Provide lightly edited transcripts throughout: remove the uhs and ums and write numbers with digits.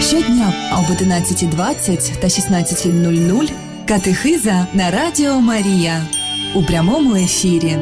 Щодня об 11:20 та 16:00 катехиза на Радіо Марія у прямому ефірі.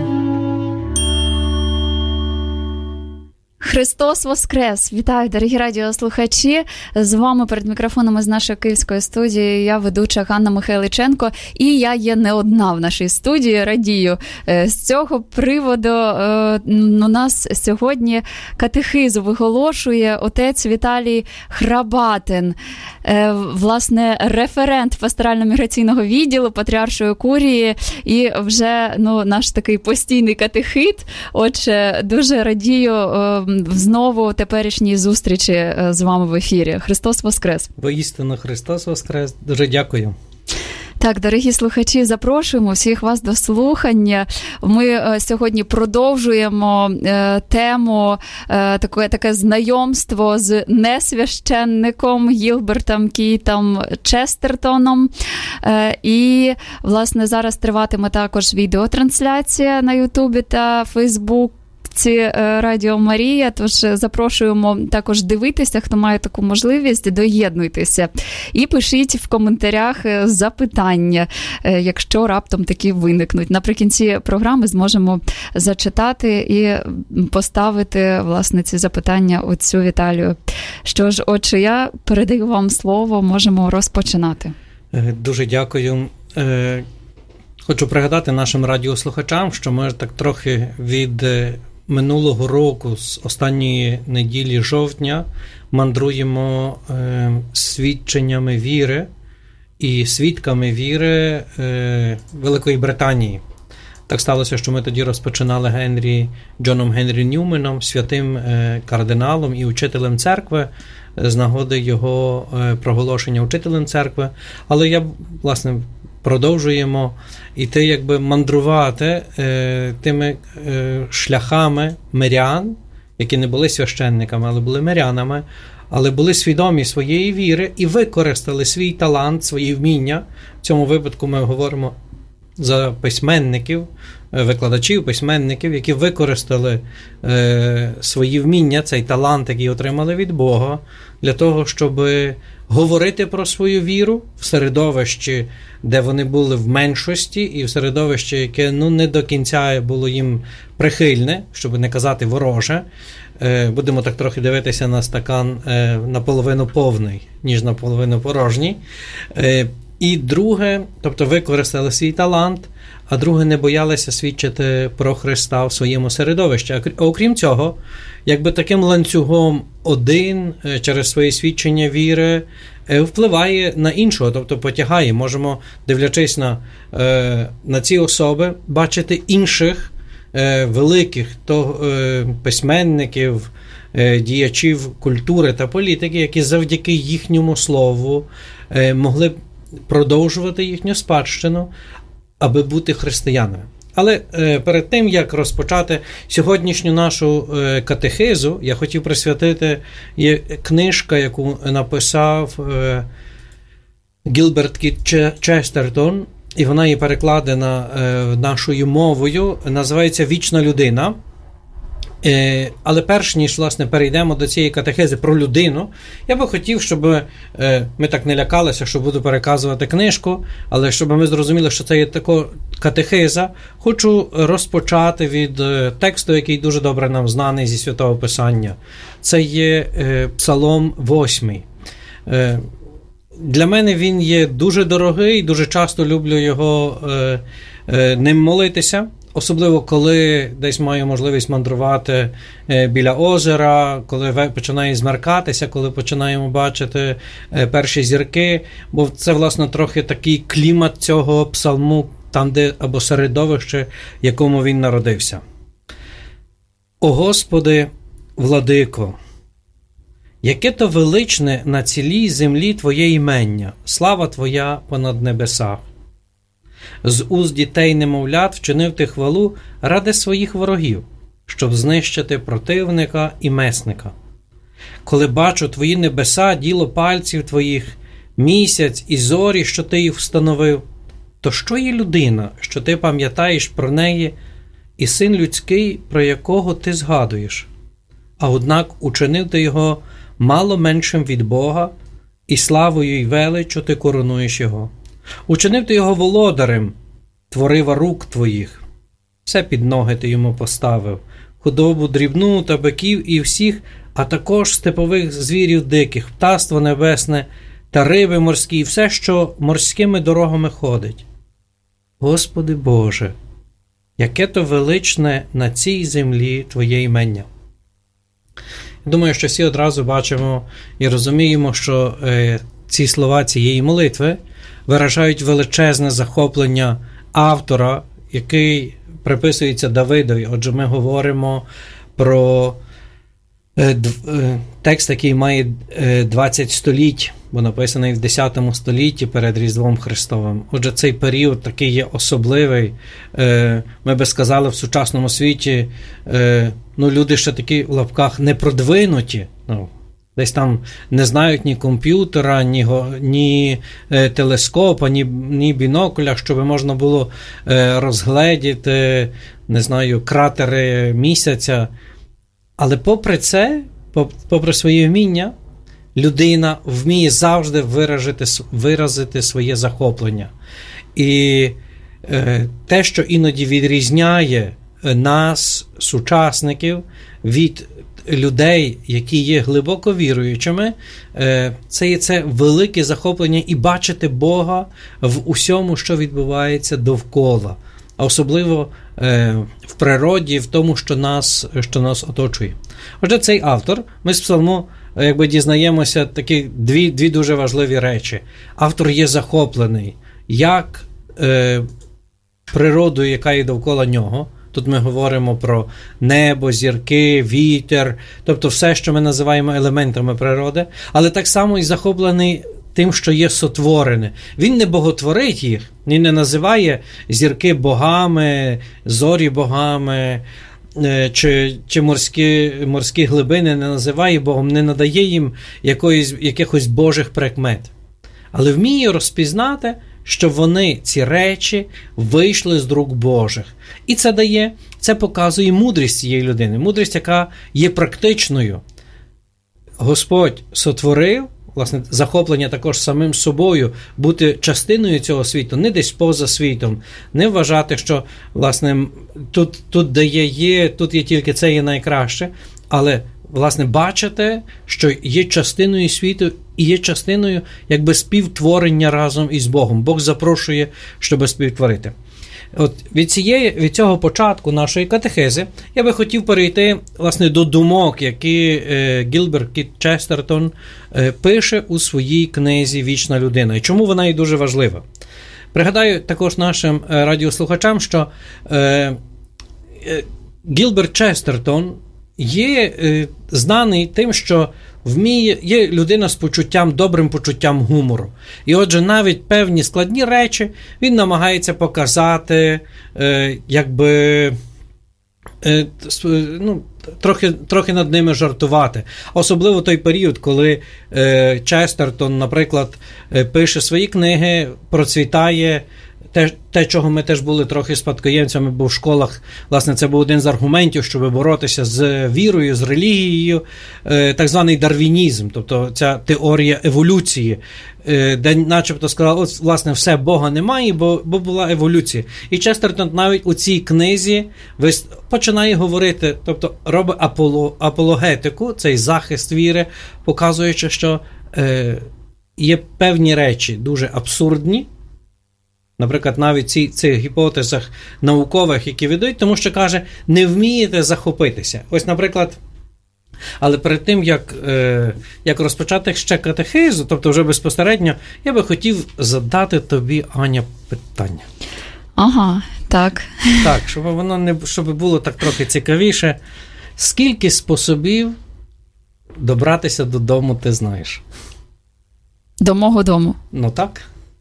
Христос Воскрес! Вітаю, дорогі радіослухачі! З вами перед мікрофонами з нашої київської студії я ведуча Ганна Михайличенко. І я є не одна в нашій студії, радію. З цього приводу у нас сьогодні катехизу виголошує отець Віталій Храбатин, власне, референт пасторально-міграційного відділу Патріаршої курії і вже наш такий постійний катехит. Отже, дуже радію знову теперішній зустрічі з вами в ефірі. Христос Воскрес! Воістину Христос Воскрес! Дуже дякую! Так, дорогі слухачі, запрошуємо всіх вас до слухання. Ми сьогодні продовжуємо тему, таке знайомство з несвященником Гілбертом Кітом Честертоном. І, власне, зараз триватиме також відеотрансляція на Ютубі та Фейсбук. Радіо Марія, тож запрошуємо також дивитися, хто має таку можливість, доєднуйтеся. І пишіть в коментарях запитання, якщо раптом такі виникнуть. Наприкінці програми зможемо зачитати і поставити, власне, ці запитання отцю Віталію. Що ж, отче, я передаю вам слово, можемо розпочинати. Дуже дякую. Хочу пригадати нашим радіослухачам, що ми так трохи від минулого року, з останньої неділі жовтня, мандруємо свідченнями віри і свідками віри Великої Британії. Так сталося, що ми тоді розпочинали Джоном Генрі Ньюменом, святим кардиналом і учителем церкви, з нагоди його проголошення учителем церкви. Але власне, продовжуємо іти, мандрувати тими шляхами мирян, які не були священниками, але були мирянами, але були свідомі своєї віри і використали свій талант, свої вміння. В цьому випадку ми говоримо за письменників, викладачів, письменників, які використали свої вміння, цей талант, який отримали від Бога, для того, щоб говорити про свою віру в середовищі, де вони були в меншості, і в середовищі, яке не до кінця було їм прихильне, щоб не казати вороже. Будемо так трохи дивитися на стакан наполовину повний, ніж наполовину порожній. І друге, тобто використали свій талант, а друге, не боялися свідчити про Христа в своєму середовищі. А окрім цього, таким ланцюгом один через своє свідчення віри впливає на іншого, тобто потягає. Можемо, дивлячись на ці особи, бачити інших великих письменників, діячів культури та політики, які завдяки їхньому слову могли продовжувати їхню спадщину, аби бути християнами. Але перед тим, як розпочати сьогоднішню нашу катехизу, я хотів присвятити книжку, яку написав Гілберт Кіт Честертон, і вона є перекладена нашою мовою, називається «Вічна людина». Але перш ніж, власне, перейдемо до цієї катехези про людину, я би хотів, щоб ми так не лякалися, що буду переказувати книжку, але щоб ми зрозуміли, що це є така катехеза, хочу розпочати від тексту, який дуже добре нам знаний зі Святого Писання. Це є Псалом 8. Для мене він є дуже дорогий, дуже часто люблю ним молитися. Особливо, коли десь маю можливість мандрувати біля озера, коли починає змеркатися, коли починаємо бачити перші зірки, бо це, власне, трохи такий клімат цього псалму, там, де, або середовище, в якому він народився. «О Господи, владико, яке то величне на цілій землі Твоє імення, слава Твоя понад небесах. З уст дітей немовлят вчинив ти хвалу ради своїх ворогів, щоб знищити противника і месника. Коли бачу твої небеса, діло пальців твоїх, місяць і зорі, що ти їх встановив, то що є людина, що ти пам'ятаєш про неї, і син людський, про якого ти згадуєш? А однак учинив ти його мало меншим від Бога, і славою й величчю ти коронуєш його. Учинив ти його володарем, творива рук твоїх. Все під ноги ти йому поставив, худобу дрібну та биків і всіх, а також степових звірів диких, птаство небесне та риби морські, і все, що морськими дорогами ходить. Господи Боже, яке то величне на цій землі Твоє імення. Думаю, що всі одразу бачимо і розуміємо, що ці слова цієї молитви виражають величезне захоплення автора, який приписується Давидові. Отже, ми говоримо про текст, який має 20 століть, бо написаний в 10 столітті перед Різдвом Христовим. Отже, цей період такий є особливий. Ми би сказали, в сучасному світі люди ще такі в лапках не продвинуті. Десь там не знають ні комп'ютера, ні телескопа, ні бінокуля, щоб можна було розгледіти, не знаю, кратери місяця. Але попри це, попри своє вміння, людина вміє завжди виразити своє захоплення. І те, що іноді відрізняє нас, сучасників, від людей, які є глибоко віруючими, це є це велике захоплення і бачити Бога в усьому, що відбувається довкола. А особливо в природі, в тому, що нас оточує. Отже, цей автор, ми з псалму дізнаємося такі дві дуже важливі речі. Автор є захоплений як природою, яка є довкола нього. Тут ми говоримо про небо, зірки, вітер, тобто все, що ми називаємо елементами природи, але так само і захоплений тим, що є сотворене. Він не боготворить їх, він не називає зірки богами, зорі богами, чи морські глибини не називає Богом, не надає їм якихось божих прикмет. Але вміє розпізнати, що вони, ці речі, вийшли з рук Божих. І це показує мудрість цієї людини, мудрість, яка є практичною. Господь сотворив, власне, захоплення також самим собою, бути частиною цього світу, не десь поза світом, не вважати, що, власне, тут де є, тут є тільки це є найкраще, але, власне, бачите, що є частиною світу і є частиною, співтворення разом із Богом. Бог запрошує, щоб співтворити. От від цього початку нашої катехези я би хотів перейти, власне, до думок, які Гілберт Кіт Честертон пише у своїй книзі «Вічна людина». І чому вона є дуже важлива? Пригадаю також нашим радіослухачам, що Гілберт Честертон є знаний тим, що є людина з добрим почуттям гумору. І отже, навіть певні складні речі він намагається показати, трохи над ними жартувати. Особливо той період, коли Честертон, наприклад, пише свої книги, процвітає те, чого ми теж були трохи спадкоємцями, бо в школах, власне, це був один з аргументів, щоб боротися з вірою, з релігією, так званий дарвінізм, тобто ця теорія еволюції, де начебто сказали, власне, все, Бога немає, бо була еволюція. І Честертон навіть у цій книзі починає говорити, тобто робить апологетику, цей захист віри, показуючи, що є певні речі дуже абсурдні, наприклад, навіть цих гіпотезах наукових, які ведуть, тому що, каже, не вмієте захопитися. Ось, наприклад, але перед тим, як розпочати ще катехизу, тобто вже безпосередньо, я би хотів задати тобі, Аня, питання. Ага, так. Так, щоб було так трохи цікавіше. Скільки способів добратися додому ти знаєш? До мого дому? Ну так.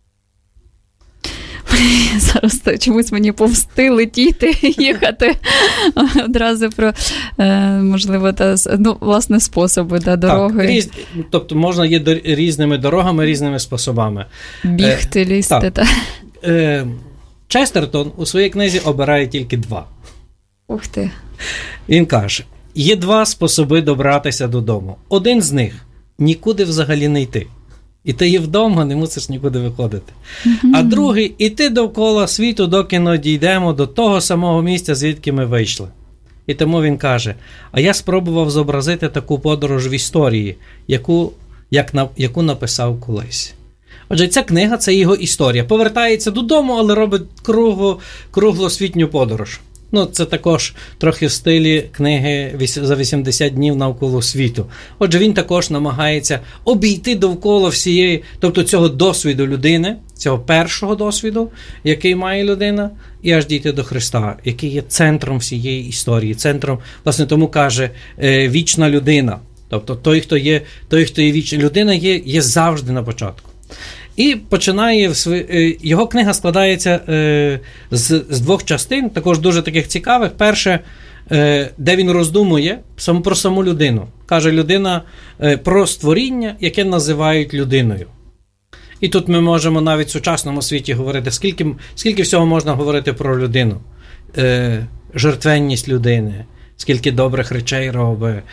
Зараз чомусь мені повсти летіти, їхати одразу про, можливо, власне, способи дороги. Так, тобто можна є різними дорогами, різними способами. Бігти, лізти. Честертон у своїй книзі обирає тільки 2. Ух ти. Він каже, є 2 способи добратися додому. Один з них – нікуди взагалі не йти. І ти є вдома, не мусиш нікуди виходити. А другий, іти довкола світу, доки не дійдемо до того самого місця, звідки ми вийшли. І тому він каже, а я спробував зобразити таку подорож в історії, яку написав колись. Отже, ця книга – це його історія. Повертається додому, але робить круглосвітню подорож. Це також трохи в стилі книги «За 80 днів навколо світу». Отже, він також намагається обійти довкола всієї, тобто цього досвіду людини, цього першого досвіду, який має людина, і аж дійти до Христа, який є центром всієї історії, центром, власне, тому каже, вічна людина. Тобто той, хто є вічна людина, є завжди на початку. І починає, його книга складається з двох частин, також дуже таких цікавих. Перше, де він роздумує про саму людину. Каже, людина про створіння, яке називають людиною. І тут ми можемо навіть в сучасному світі говорити, скільки всього можна говорити про людину. Жертвенність людини, скільки добрих речей робить,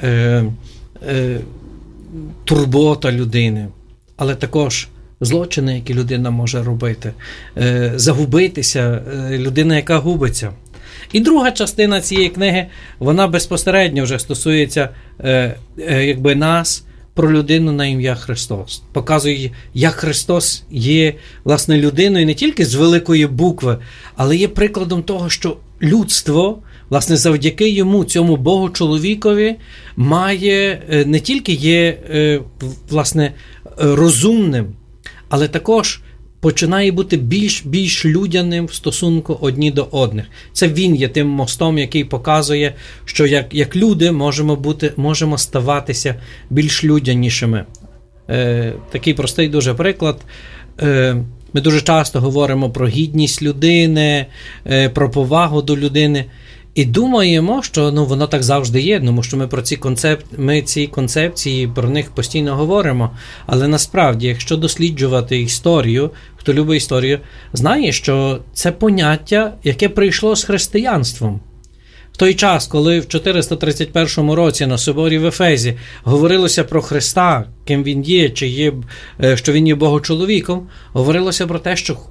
турбота людини, але також злочини, які людина може робити, загубитися, людина, яка губиться. І друга частина цієї книги, вона безпосередньо вже стосується нас, про людину на ім'я Христос. Показує, як Христос є, власне, людиною не тільки з великої букви, але є прикладом того, що людство, власне, завдяки йому, цьому Богу-чоловікові, має, не тільки є, власне, розумним, але також починає бути більш людяним в стосунку одні до одних. Це він є тим мостом, який показує, що як люди можемо ставатися більш людянішими. Такий простий дуже приклад. Ми дуже часто говоримо про гідність людини, про повагу до людини. І думаємо, що воно так завжди є, тому що ми ці концепції, про них постійно говоримо. Але насправді, якщо досліджувати історію, хто любить історію, знає, що це поняття, яке прийшло з християнством. В той час, коли в 431 році на соборі в Ефезі говорилося про Христа, ким він є, що він є Богочоловіком, говорилося про те, що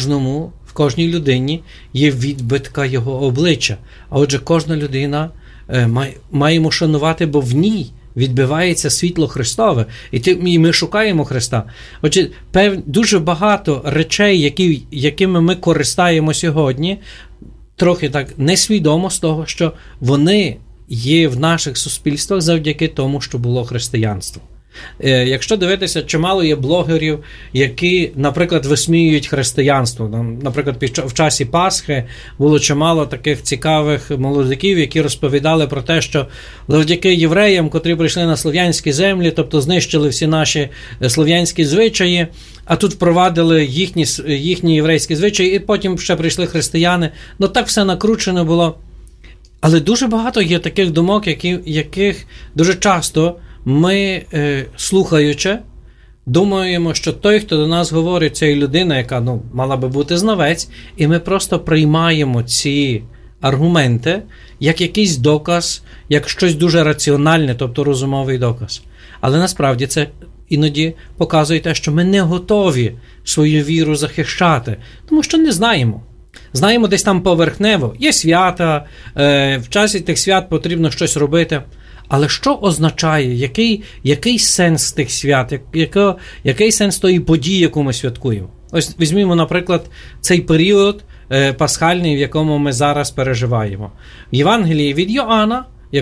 в кожній людині є відбитка його обличчя. А отже, кожна людина маємо шанувати, бо в ній відбивається світло Христове. І ми шукаємо Христа. Отже, дуже багато речей, якими ми користаємо сьогодні, трохи так несвідомо з того, що вони є в наших суспільствах завдяки тому, що було християнство. Якщо дивитися, чимало є блогерів, які, наприклад, висміюють християнство. Наприклад, в часі Пасхи було чимало таких цікавих молодиків, які розповідали про те, що завдяки євреям, котрі прийшли на слов'янські землі, тобто знищили всі наші слов'янські звичаї, а тут впровадили їхні єврейські звичаї, і потім ще прийшли християни. Так все накручено було. Але дуже багато є таких думок, яких дуже часто ми, слухаючи, думаємо, що той, хто до нас говорить, це людина, яка мала би бути знавець, і ми просто приймаємо ці аргументи як якийсь доказ, як щось дуже раціональне, тобто розумовий доказ. Але насправді це іноді показує те, що ми не готові свою віру захищати, тому що не знаємо. Знаємо десь там поверхнево. Є свята, в часі тих свят потрібно щось робити. Але що означає, який сенс тих свят, який сенс тої події, яку ми святкуємо? Ось візьмімо, наприклад, цей період пасхальний, в якому ми зараз переживаємо. В Євангелії від Йоанна,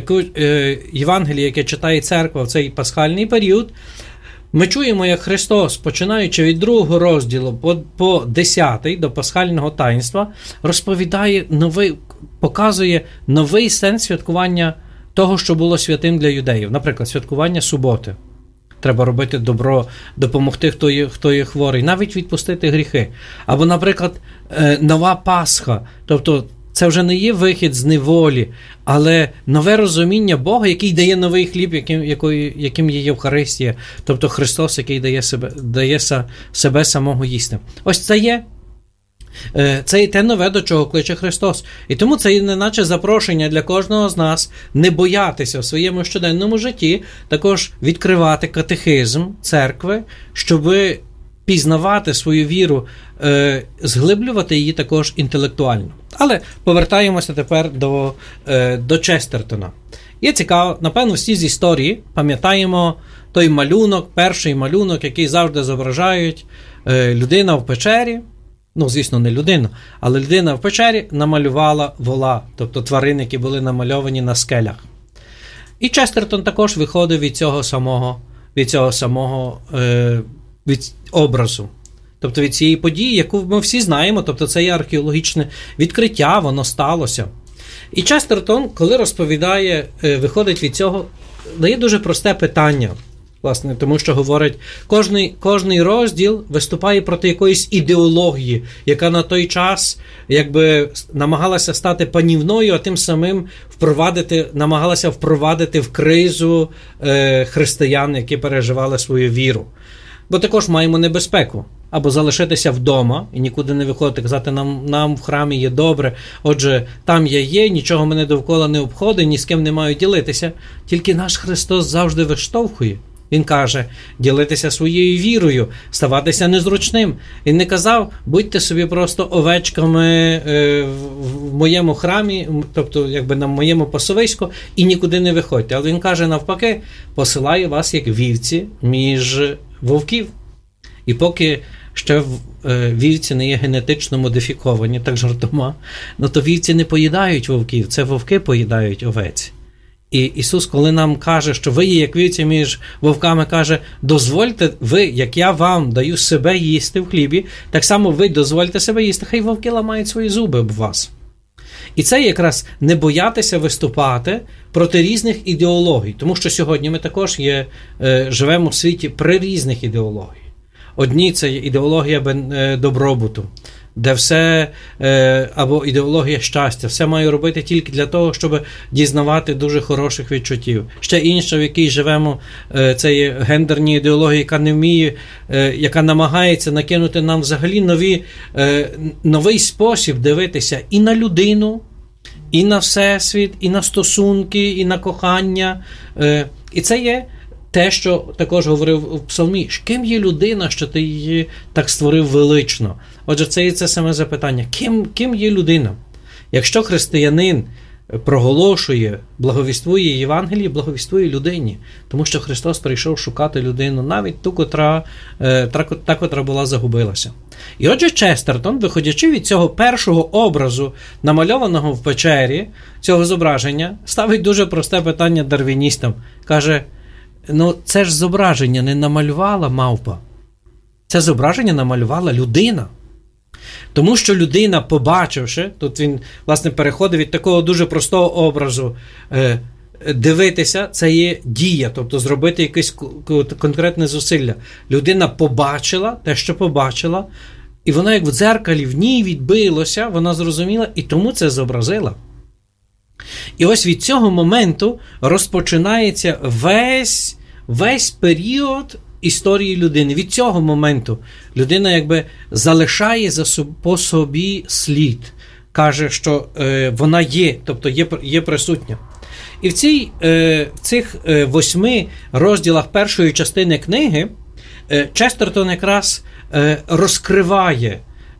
Євангеліє, яке читає церква в цей пасхальний період, ми чуємо, як Христос, починаючи від 2 розділу по 10 до пасхального таїнства, показує новий сенс святкування того, що було святим для юдеїв. Наприклад, святкування суботи. Треба робити добро, допомогти, хто є хворий, навіть відпустити гріхи. Або, наприклад, нова Пасха. Тобто, це вже не є вихід з неволі, але нове розуміння Бога, який дає новий хліб, яким є Євхаристія. Тобто, Христос, який дає себе самого їсти. Ось це є Це і те нове, до чого кличе Христос. І тому це неначе запрошення для кожного з нас не боятися в своєму щоденному житті також відкривати катехизм церкви, щоб пізнавати свою віру, зглиблювати її також інтелектуально. Але повертаємося тепер до Честертона. Є цікаво, напевно, всі з історії пам'ятаємо той малюнок, перший малюнок, який завжди зображають людина в печері. Ну, звісно, не людина, але людина в печері намалювала вола, тобто тварини, які були намальовані на скелях. І Честертон також виходив від цього самого від образу. Тобто від цієї події, яку ми всі знаємо, тобто це є археологічне відкриття, воно сталося. І Честертон, коли розповідає, виходить від цього, дає дуже просте питання. Власне, тому що говорить, кожний розділ виступає проти якоїсь ідеології, яка на той час якби намагалася стати панівною, а тим самим намагалася впровадити в кризу християн, які переживали свою віру. Бо також маємо небезпеку. Або залишитися вдома і нікуди не виходити, казати, нам в храмі є добре, отже, там я є, нічого мене довкола не обходить, ні з ким не маю ділитися. Тільки наш Христос завжди виштовхує. Він каже, ділитися своєю вірою, ставатися незручним. Він не казав, будьте собі просто овечками в моєму храмі, тобто якби на моєму пасовиську, і нікуди не виходьте. Але він каже, навпаки, посилаю вас як вівці між вовків. І поки ще вівці не є генетично модифіковані, так жартома, то вівці не поїдають вовків, це вовки поїдають овець. І Ісус, коли нам каже, що ви є як вівці між вовками, каже, дозвольте ви, як я вам даю себе їсти в хлібі, так само ви дозвольте себе їсти, хай вовки ламають свої зуби об вас. І це якраз не боятися виступати проти різних ідеологій, тому що сьогодні ми також живемо в світі при різних ідеологіях. Одні – це ідеологія добробуту, де все, або ідеологія щастя, все маю робити тільки для того, щоб дізнавати дуже хороших відчуттів. Ще інша, в якій живемо, це є гендерні ідеології, яка не вміє, яка намагається накинути нам взагалі новий спосіб дивитися і на людину, і на всесвіт, і на стосунки, і на кохання. І це є те, що також говорив в Псалмі, ким є людина, що ти її так створив велично? Отже, це і це саме запитання. Ким є людина? Якщо християнин проголошує, благовіствує Євангеліє, благовіствує людині, тому що Христос прийшов шукати людину, навіть ту, котра була загубилася. І отже, Честертон, виходячи від цього першого образу, намальованого в печері, цього зображення, ставить дуже просте питання дарвіністам. Каже, це ж зображення не намалювала мавпа. Це зображення намалювала людина. Тому що людина, побачивши, тут він, власне, переходить від такого дуже простого образу, дивитися, це є дія, тобто зробити якесь конкретне зусилля. Людина побачила те, що побачила, і вона як в дзеркалі в ній відбилося, вона зрозуміла, і тому це зобразила. І ось від цього моменту розпочинається весь період історії людини. Від цього моменту людина якби залишає по собі слід. Каже, що вона є, тобто є присутня. І в цих 8 розділах першої частини книги Честертон якраз розкриває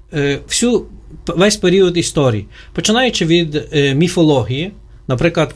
весь період історії. Починаючи від міфології, наприклад,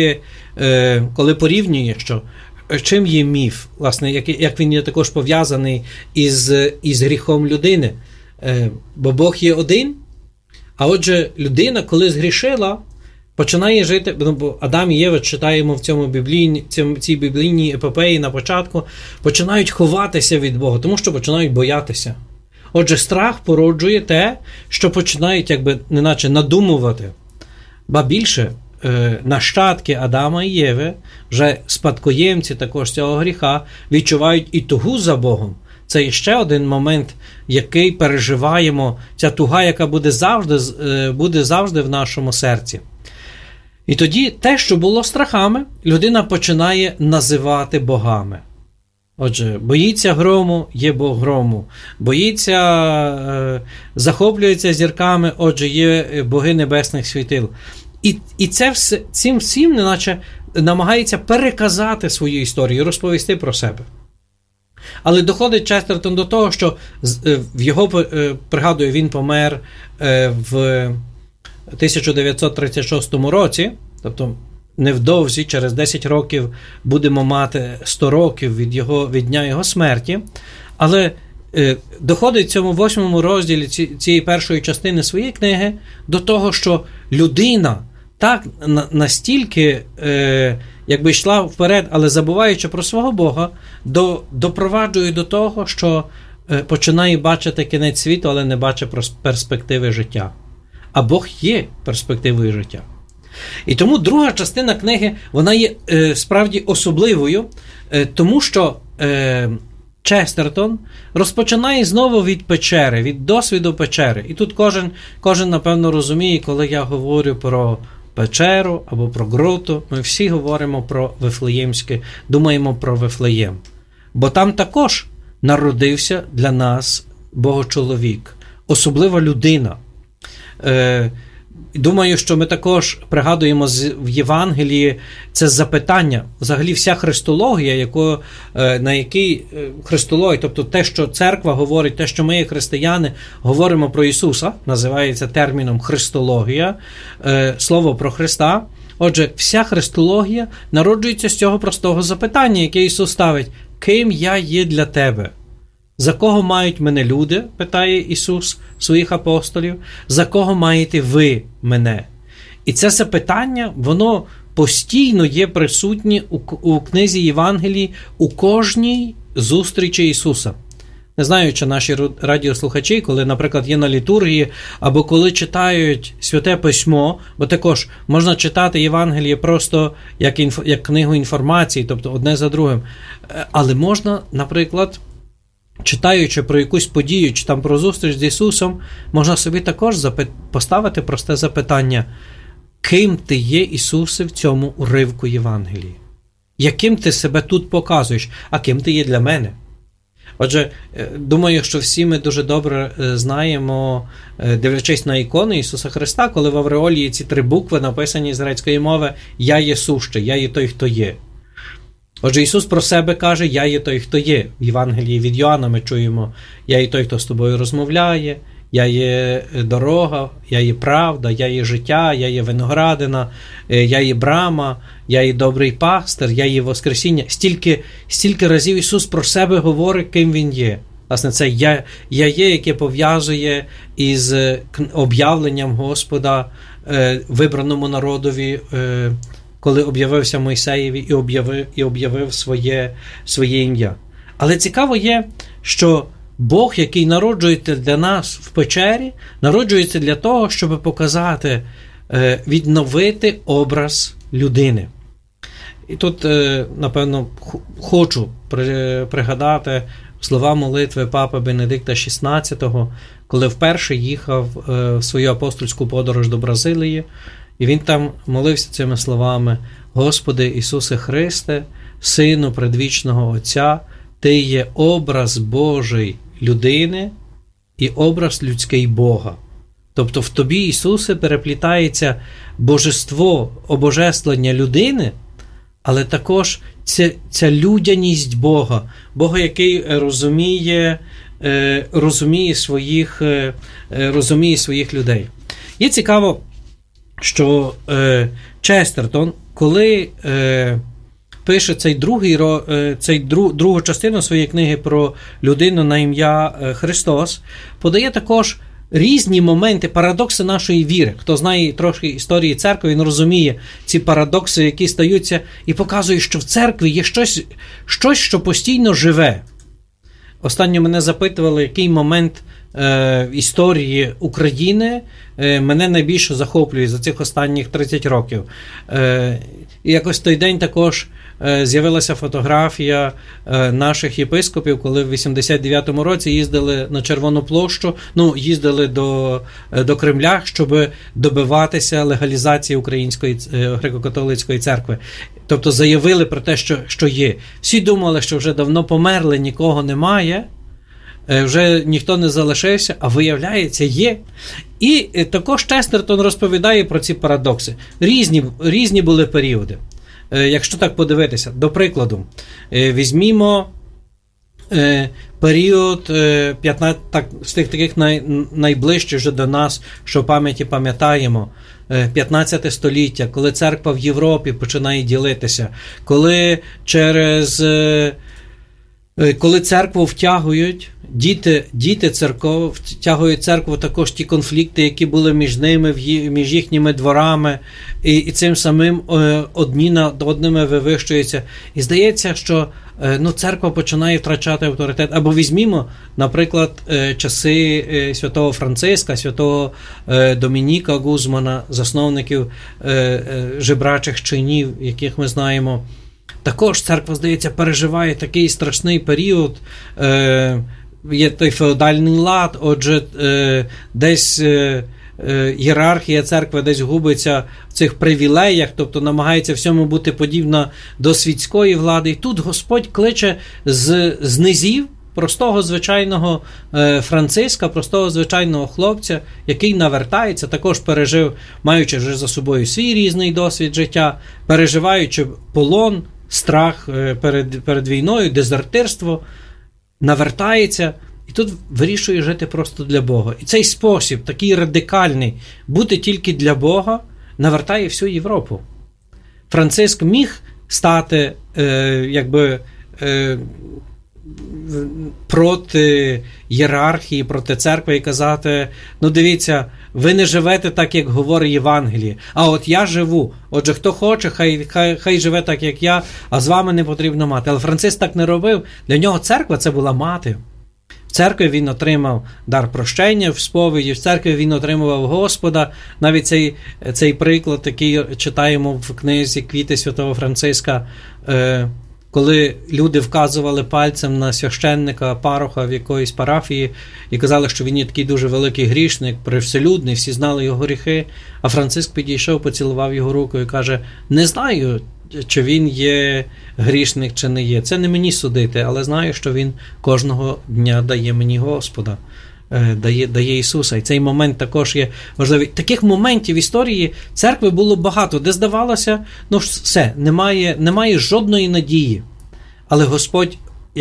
коли порівнює, що чим є міф, власне, як він є також пов'язаний із гріхом людини. Бо Бог є один, а отже, людина, коли згрішила, починає жити, бо Адам і Єва, читаємо в цій біблійній епопеї на початку, починають ховатися від Бога, тому що починають боятися. Отже, страх породжує те, що починають неначе надумувати. Ба більше, нащадки Адама і Єви, вже спадкоємці також цього гріха, відчувають і тугу за Богом. Це ще один момент, який переживаємо, ця туга, яка буде завжди в нашому серці. І тоді те, що було страхами, людина починає називати богами. Отже, боїться грому, є Бог грому. Боїться, захоплюється зірками, отже, є боги небесних світил. І цим всім неначе намагається переказати свою історію, розповісти про себе. Але доходить Честертон до того, що в його, пригадую, він помер в 1936 році, тобто невдовзі, через 10 років будемо мати 100 років від дня його смерті, але доходить в цьому 8 розділі цієї першої частини своєї книги до того, що людина так настільки якби йшла вперед, але забуваючи про свого Бога, допроваджує до того, що починає бачити кінець світу, але не бачить перспективи життя. А Бог є перспективою життя. І тому друга частина книги, вона є справді особливою, тому що Честертон розпочинає знову від печери, від досвіду печери. І тут кожен напевно розуміє, коли я говорю про печеру або про гроту, ми всі говоримо про Вифлеємське, думаємо про Вифлеєм. Бо там також народився для нас Богочоловік, особлива людина. Думаю, що ми також пригадуємо в Євангелії це запитання, взагалі вся христологія, на якій христологія, тобто те, що церква говорить, те, що ми, як християни, говоримо про Ісуса, називається терміном христологія, слово про Христа. Отже, вся христологія народжується з цього простого запитання, яке Ісус ставить: «Ким я є для тебе?» «За кого мають мене люди?» – питає Ісус своїх апостолів. «За кого маєте ви мене?» І це запитання, воно постійно є присутнє у книзі Євангелії у кожній зустрічі Ісуса. Не знаю, чи наші радіослухачі, коли, наприклад, є на літургії, або коли читають Святе Письмо, бо також можна читати Євангеліє просто як книгу інформації, тобто одне за другим. Але можна, наприклад, читаючи про якусь подію, чи там про зустріч з Ісусом, можна собі також поставити просте запитання: ким ти є, Ісусе, в цьому уривку Євангелії? Яким ти себе тут показуєш, а ким ти є для мене? Отже, думаю, що всі ми дуже добре знаємо, дивлячись на ікони Ісуса Христа, коли в авреолі ці 3 букви написані з грецької мови: «Я є сущий», «Я є той, хто є». Отже, Ісус про себе каже: «Я є той, хто є». В Євангелії від Йоанна ми чуємо: «Я є той, хто з тобою розмовляє», «Я є дорога», «Я є правда», «Я є життя», «Я є виноградина», «Я є брама», «Я є добрий пастир», «Я є воскресіння». Стільки разів Ісус про себе говорить, ким Він є. Власне, це «Я є», яке пов'язує із об'явленням Господа вибраному народові, коли об'явився Мойсеєві і об'явив своє ім'я. Але цікаво є, що Бог, який народжується для нас в печері, народжується для того, щоб показати, відновити образ людини. І тут, напевно, хочу пригадати слова молитви Папи Бенедикта XVI, коли вперше їхав в свою апостольську подорож до Бразилії, і він там молився цими словами: «Господи Ісусе Христе, Сину предвічного Отця, Ти є образ Божий людини і образ людський Бога». Тобто в Тобі, Ісусе, переплітається божество, обожествлення людини, але також ця людяність Бога, Бога, який розуміє своїх людей. Є цікаво, що Честертон, коли пише другу частину своєї книги про людину на ім'я Христос, подає також різні моменти, парадокси нашої віри. Хто знає трошки історії церкви, він розуміє ці парадокси, які стаються, і показує, що в церкві є щось, що постійно живе. Останньо мене запитували, який момент історії України мене найбільше захоплює за цих останніх 30 років. І якось той день також з'явилася фотографія наших єпископів, коли в 89-му році їздили на Червону площу, їздили до Кремля, щоб добиватися легалізації Української греко-католицької церкви. Тобто заявили про те, що є. Всі думали, що вже давно померли, нікого немає, вже ніхто не залишився, а виявляється, є. І також Честертон розповідає про ці парадокси. Різні були періоди. Якщо так подивитися, до прикладу, візьмімо період 15, з тих таких найближчих вже до нас, що в пам'яті пам'ятаємо, 15 століття, коли церква в Європі починає ділитися, коли церкву втягують, діти церков, втягують церкву також ті конфлікти, які були між ними, між їхніми дворами, і цим самим одні над одними вивищуються. І здається, що церква починає втрачати авторитет. Або візьмімо, наприклад, часи святого Франциска, святого Домініка Гузмана, засновників жебрачих чинів, яких ми знаємо. Також церква, здається, переживає такий страшний період, є той феодальний лад, отже, десь ієрархія церкви десь губиться в цих привілеях, тобто намагається всьому бути подібна до світської влади. І тут Господь кличе з низів простого звичайного Франциска, простого звичайного хлопця, який навертається, також пережив, маючи вже за собою свій різний досвід життя, переживаючи полон, страх перед війною, дезертирство, навертається і тут вирішує жити просто для Бога. І цей спосіб, такий радикальний, бути тільки для Бога, навертає всю Європу. Франциск міг стати проти ієрархії, проти церкви і казати, дивіться, ви не живете так, як говорить Євангеліє, а от я живу. Отже, хто хоче, хай живе так, як я, а з вами не потрібно мати. Але Франциск так не робив. Для нього церква – це була мати. В церкві він отримав дар прощення в сповіді, в церкві він отримував Господа. Навіть цей приклад, який читаємо в книзі «Квіти святого Франциска», коли люди вказували пальцем на священника, пароха в якоїсь парафії і казали, що він є такий дуже великий грішник, привселюдний, всі знали його гріхи, а Франциск підійшов, поцілував його руку і каже, не знаю, чи він є грішник, чи не є. Це не мені судити, але знаю, що він кожного дня дає мені Господа, дає Ісуса. І цей момент також є важливий. Таких моментів в історії церкви було багато, де здавалося, все, немає жодної надії. Але Господь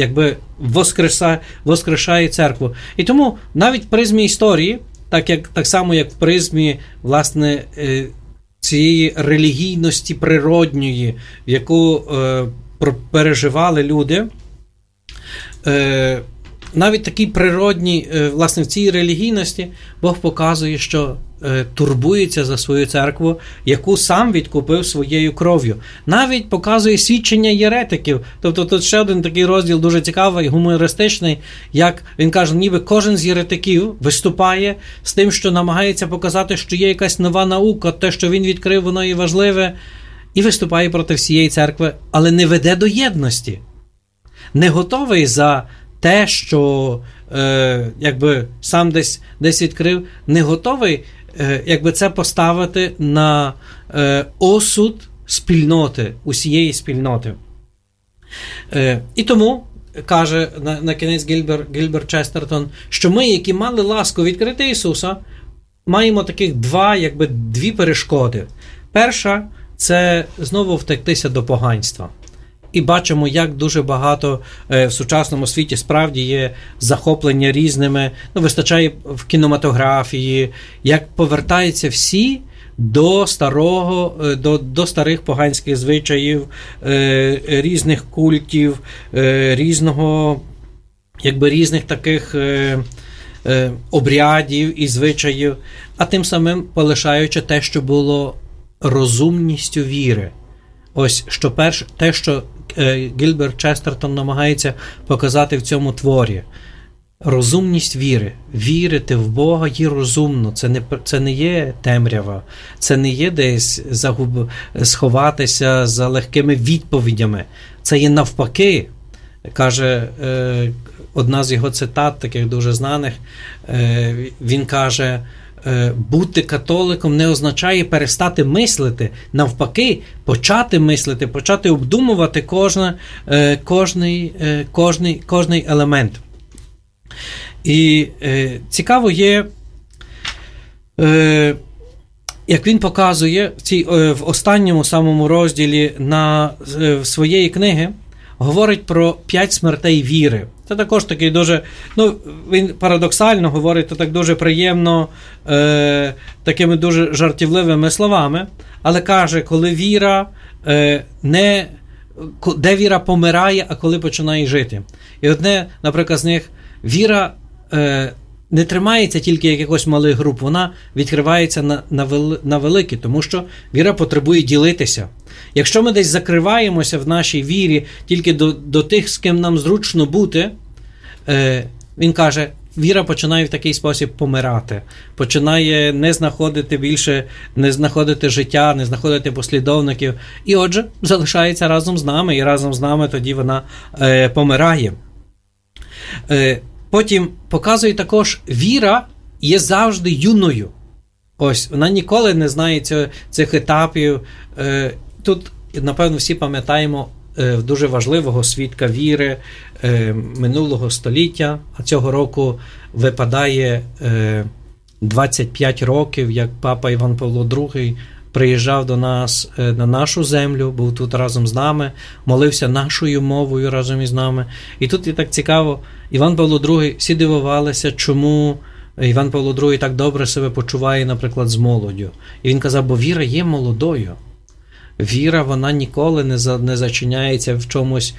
воскрешає церкву. І тому навіть в призмі історії, так само, як в призмі, власне, цієї релігійності природньої, яку переживали люди, навіть такій природній, власне, в цій релігійності Бог показує, що турбується за свою церкву, яку сам відкупив своєю кров'ю. Навіть показує свідчення єретиків. Тобто тут ще один такий розділ дуже цікавий, гумористичний, як він каже, ніби кожен з єретиків виступає з тим, що намагається показати, що є якась нова наука, те, що він відкрив, воно є важливе, і виступає проти всієї церкви, але не веде до єдності. Не готовий за те, що сам десь відкрив, не готовий це поставити на осуд спільноти, усієї спільноти. І тому, каже на кінець Гільберт Честертон, що ми, які мали ласку відкрити Ісуса, маємо таких дві перешкоди. Перша – це знову втектися до поганства. І бачимо, як дуже багато в сучасному світі справді є захоплення різними, вистачає в кінематографії, як повертаються всі до старих поганських звичаїв, різних культів, різних таких обрядів і звичаїв, а тим самим полишаючи те, що було розумністю віри. Ось, те, що Гільберт Честертон намагається показати в цьому творі. Розумність віри. Вірити в Бога є розумно. Це не є темрява. Це не є десь сховатися за легкими відповідями. Це є навпаки. Каже одна з його цитат, таких дуже знаних, він каже, бути католиком не означає перестати мислити. Навпаки, почати мислити, почати обдумувати кожний елемент. І цікаво є, як він показує в останньому самому розділі своєї книги, говорить про 5 смертей віри. Це також такий дуже, він парадоксально говорить, то так дуже приємно, такими дуже жартівливими словами, але каже, коли віра де віра помирає, а коли починає жити. І одне, наприклад, з них, віра не тримається тільки якихось малих груп, вона відкривається на великі, тому що віра потребує ділитися. Якщо ми десь закриваємося в нашій вірі тільки до тих, з ким нам зручно бути, він каже, віра починає в такий спосіб помирати, починає не знаходити життя, не знаходити послідовників, і отже, залишається разом з нами, і разом з нами тоді вона помирає. Потім показує також, віра є завжди юною. Ось, вона ніколи не знає цих етапів. Тут, напевно, всі пам'ятаємо дуже важливого свідка віри минулого століття, а цього року випадає 25 років, як папа Іван Павло II приїжджав до нас на нашу землю, був тут разом з нами, молився нашою мовою разом із нами. І тут і так цікаво, Іван Павло II, всі дивувалися, чому Іван Павло II так добре себе почуває, наприклад, з молоддю. І він казав, бо віра є молодою. Віра, вона ніколи не зачиняється в чомусь,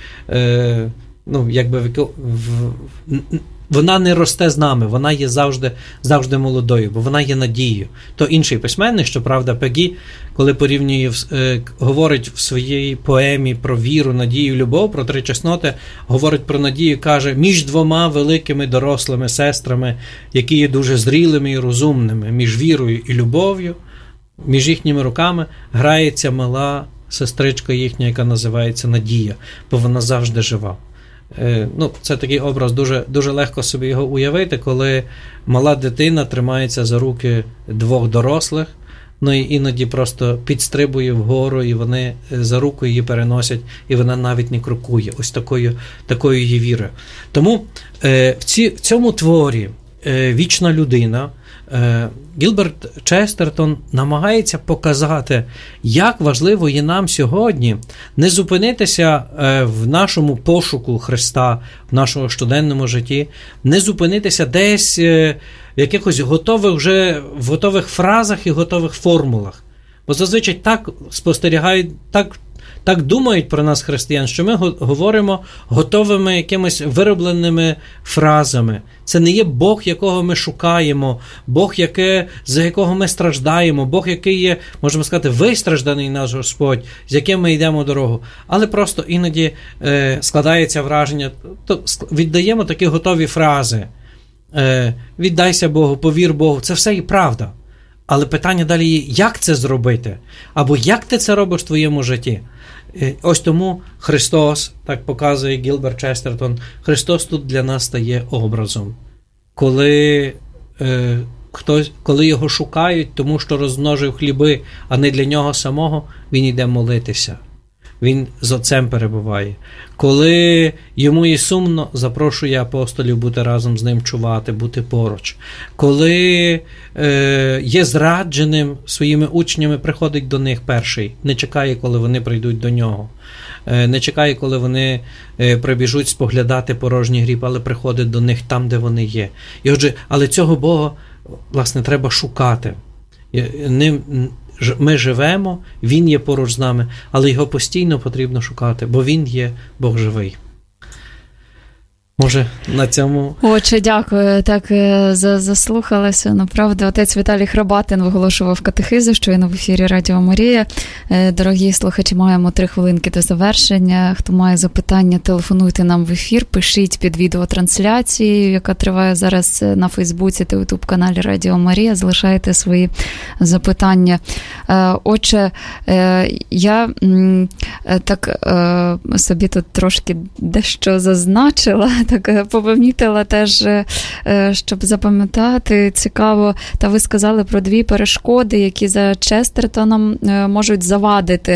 вона не росте з нами, вона є завжди молодою, бо вона є надією. То інший письменник, щоправда, Пегі, коли говорить в своїй поемі про віру, надію, любов, про 3 чесноти, говорить про надію, каже, між 2 великими дорослими сестрами, які є дуже зрілими і розумними, між вірою і любов'ю, між їхніми руками грається мала сестричка їхня, яка називається Надія, бо вона завжди жива. Це такий образ, дуже, дуже легко собі його уявити, коли мала дитина тримається за руки 2 дорослих, і іноді просто підстрибує вгору, і вони за руку її переносять, і вона навіть не крокує. Ось такою її вірою. Тому в цьому творі «Вічна людина» Гілберт Честертон намагається показати, як важливо є нам сьогодні не зупинитися в нашому пошуку Христа, в нашому щоденному житті, не зупинитися десь в якихось готових фразах і готових формулах. Бо зазвичай так спостерігають, так думають про нас християн, що ми говоримо готовими якимись виробленими фразами. Це не є Бог, якого ми шукаємо, Бог, за якого ми страждаємо, Бог, який є, можемо сказати, вистражданий наш Господь, з яким ми йдемо дорогу. Але просто іноді складається враження, віддаємо такі готові фрази. Віддайся Богу, повір Богу. Це все і правда. Але питання далі є, як це зробити? Або як ти це робиш в твоєму житті? Ось тому Христос, так показує Гілберт Честертон, Христос тут для нас стає образом. Коли його шукають, тому що розмножив хліби, а не для нього самого, він йде молитися. Він з Отцем перебуває. Коли йому є сумно, запрошує апостолів бути разом з ним, чувати, бути поруч. Коли є зрадженим своїми учнями, приходить до них перший. Не чекає, коли вони прийдуть до нього. Не чекає, коли вони прибіжуть споглядати порожній гріб, але приходить до них там, де вони є. І отже, але цього Бога, власне, треба шукати. Ми живемо, Він є поруч з нами, але його постійно потрібно шукати, бо Він є Бог живий. Може, на цьому... Отче, дякую. Так, заслухалася. Направду, отець Віталій Храбатин виголошував катехизу, щойно в ефірі Радіо Марія. Дорогі слухачі, маємо 3 хвилинки до завершення. Хто має запитання, телефонуйте нам в ефір, пишіть під відеотрансляцією, яка триває зараз на Фейсбуці та Ютуб-каналі Радіо Марія. Залишайте свої запитання. Отче, я так собі тут трошки дещо зазначила, так помітила теж, щоб запам'ятати, цікаво, та ви сказали про 2 перешкоди, які за Честертоном можуть завадити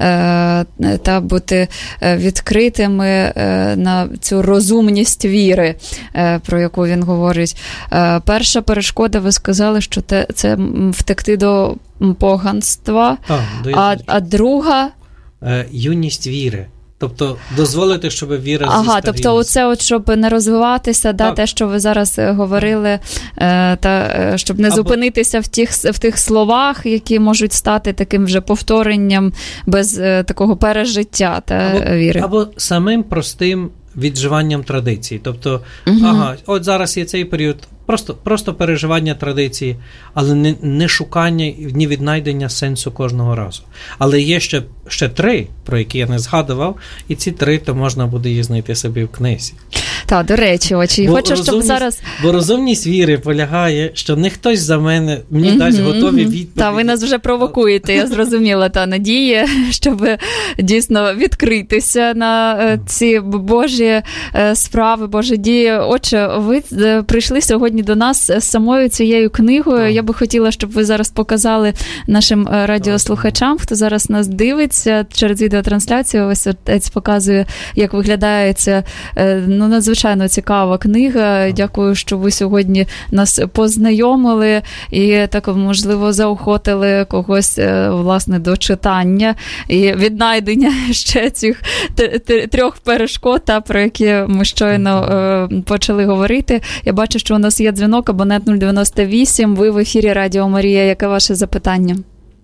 та бути відкритими на цю розумність віри, про яку він говорить. Перша перешкода, ви сказали, що це втекти до поганства, а друга... Юність віри. Тобто дозволити, щоб віра зістарілася. Тобто оце, щоб не розвиватися, те, що ви зараз говорили, та щоб не зупинитися в тих словах, які можуть стати таким вже повторенням без такого пережиття віри. Або самим простим відживанням традицій. Тобто, от зараз є цей період, просто переживання традиції, але не шукання, ні віднайдення сенсу кожного разу. Але є ще 3, про які я не згадував, і ці 3 то можна буде їх знайти собі в книзі. Так, до речі, хочу, щоб зараз... Бо розумність віри полягає, що не хтось за мене мені дасть готові відповіді. Так, ви нас вже провокуєте, я зрозуміла, та надія, щоб дійсно відкритися на ці Божі справи, Божі дії. Отже, ви прийшли сьогодні до нас з самою цією книгою. Я би хотіла, щоб ви зараз показали нашим радіослухачам, хто зараз нас дивиться через відеотрансляцію. Ось отець показує, як виглядає ця, надзвичайно цікава книга. Дякую, що ви сьогодні нас познайомили і так, можливо, заохотили когось, власне, до читання і віднайдення ще цих 3 перешкод, про які ми щойно почали говорити. Я бачу, що у нас є дзвінок, абонент 098. Ви в ефірі Радіо Марія. Яке ваше запитання?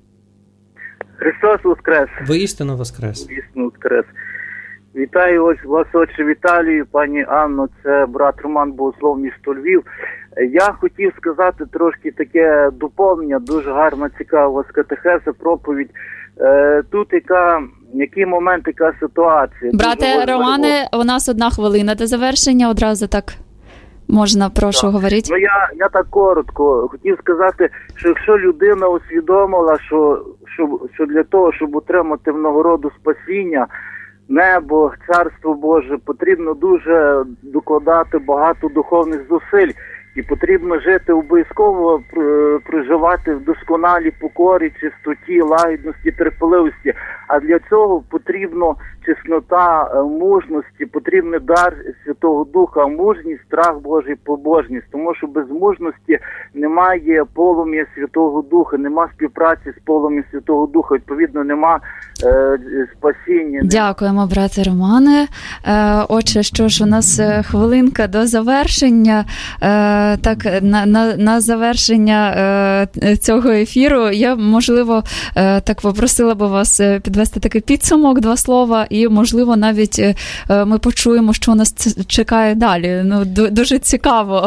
Христос Воскрес! Воістину Воскрес! Воістину Воскрес! Вітаю вас, отче Віталію, пані Анно, це брат Роман, богослов, місто Львів. Я хотів сказати трошки таке доповнення, дуже гарна, цікава у вас катехеза, проповідь. Тут який момент, яка ситуація. Брате Романе, у нас 1 хвилина до завершення, одразу так можна, прошу, говорити. Я так коротко хотів сказати, що якщо людина усвідомила, що для того, щоб отримати в нагороду спасіння, небо, Царство Боже, потрібно дуже докладати багато духовних зусиль. І потрібно жити обов'язково, проживати в досконалій покорі, чистоті, лагідності, терпеливості. А для цього потрібно чеснота, мужності, потрібний дар Святого Духа, мужність, страх Божий, побожність. Тому що без мужності немає полум'я Святого Духа, нема співпраці з полум'ям Святого Духа, відповідно, нема спасіння. Дякуємо, брате Романе. Отже, що ж, у нас хвилинка до завершення. Так, на завершення цього ефіру я, можливо, так попросила би вас підвести такий підсумок, 2 слова, і, можливо, навіть ми почуємо, що нас чекає далі. Дуже цікаво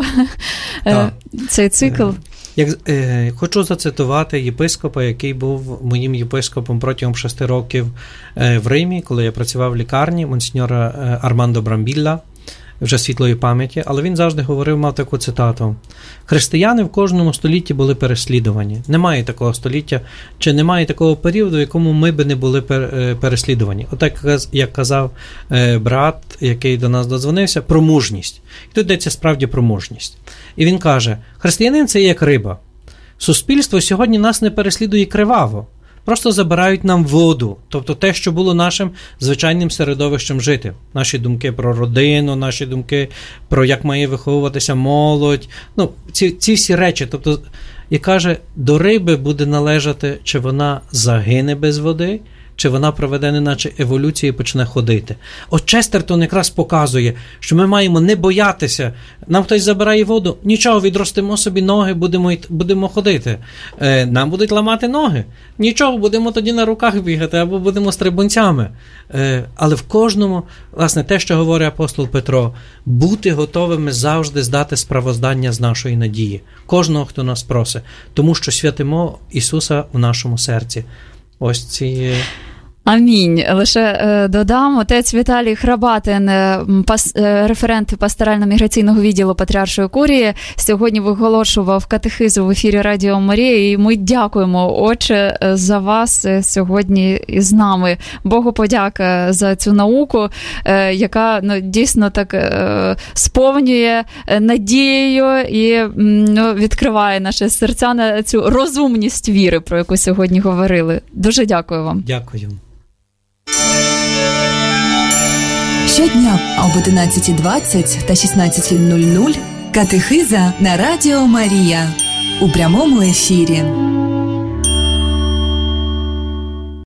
цей цикл. Хочу зацитувати єпископа, який був моїм єпископом протягом 6 років в Римі, коли я працював в лікарні, монсеньора Армандо Брамбілла, вже світлої пам'яті, але він завжди мав таку цитату. Християни в кожному столітті були переслідувані. Немає такого століття, чи немає такого періоду, в якому ми би не були переслідувані. Отак, як казав брат, який до нас додзвонився, про мужність. І тут йдеться справді про мужність. І він каже, християнин – це як риба. Суспільство сьогодні нас не переслідує криваво. Просто забирають нам воду, тобто те, що було нашим звичайним середовищем жити. Наші думки про родину, наші думки про як має виховуватися молодь, ці всі речі. Тобто, і каже, до риби буде належати, чи вона загине без води, чи вона проведе неначе еволюцію і почне ходити. От Честертон якраз показує, що ми маємо не боятися. Нам хтось забирає воду, нічого, відростимо собі ноги, будемо ходити. Нам будуть ламати ноги. Нічого, будемо тоді на руках бігати, або будемо стрибунцями. Але в кожному, власне, те, що говорить апостол Петро, бути готовими завжди здати справоздання з нашої надії. Кожного, хто нас просить. Тому що святимо Ісуса в нашому серці. Ось ці Амінь. Лише додам, отець Віталій Храбатин, референт пасторально-міграційного відділу Патріаршої курії, сьогодні виголошував катехизу в ефірі Радіо Марія, і ми дякуємо, отче, за вас сьогодні із нами. Богу подяка за цю науку, яка дійсно так сповнює надією і відкриває наші серця на цю розумність віри, про яку сьогодні говорили. Дуже дякую вам. Дякую. Щодня об 11:20 та 16:00 катехиза на Радіо Марія у прямому ефірі.